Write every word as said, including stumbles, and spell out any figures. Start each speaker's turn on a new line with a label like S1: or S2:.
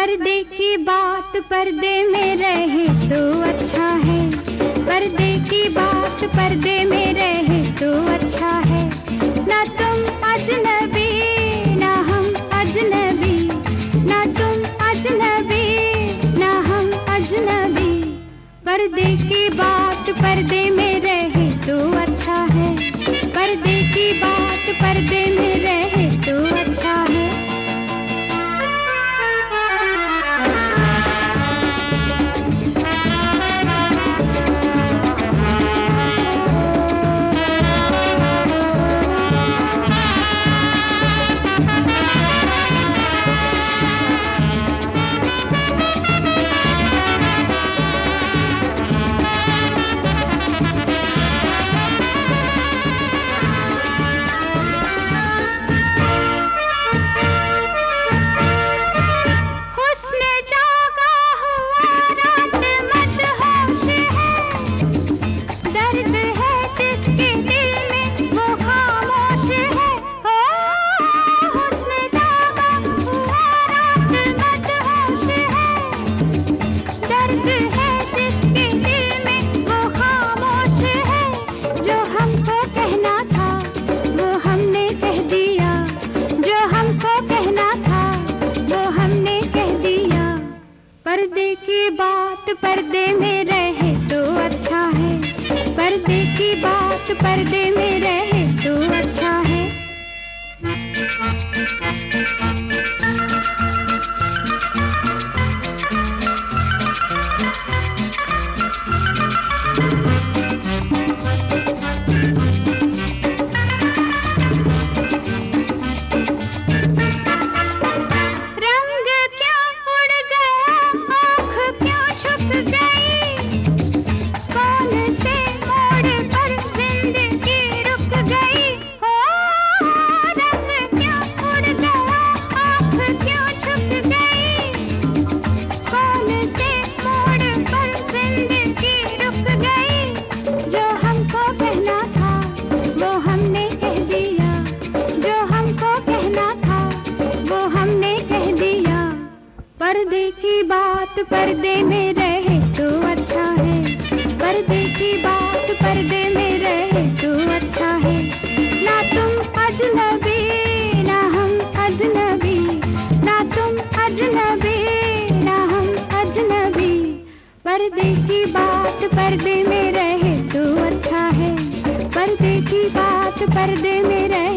S1: पर्दे की बात पर्दे में रहे तो अच्छा है, पर्दे की बात पर्दे में रहे तो अच्छा है। ना तुम अजनबी ना हम अजनबी, ना तुम अजनबी ना हम अजनबी। पर्दे की बात पर्दे में रहे तो अच्छा है, पर्दे की बात पर्दे में रहे तो अच्छा है। पर्दे की बात पर्दे में रहे तो अच्छा है, पर्दे की बात पर्दे में रहे तो अच्छा है। पर्दे की बात पर्दे में रहे तो अच्छा है, पर्दे की बात पर्दे में रहे तो अच्छा है। ना तुम अजनबी ना हम अजनबी, ना तुम अजनबी ना हम अजनबी। पर्दे की बात पर्दे में रहे तो अच्छा है, पर्दे की बात पर्दे में रहे